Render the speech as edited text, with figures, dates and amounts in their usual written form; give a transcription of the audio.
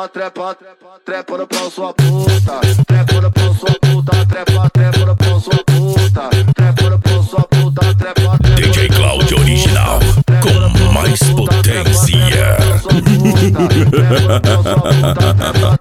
trepa no pau sua puta, trepa no pau sua puta, trepa no pau sua puta, trepa no pau sua puta, trepa. DJ Cláudio original com mais potência.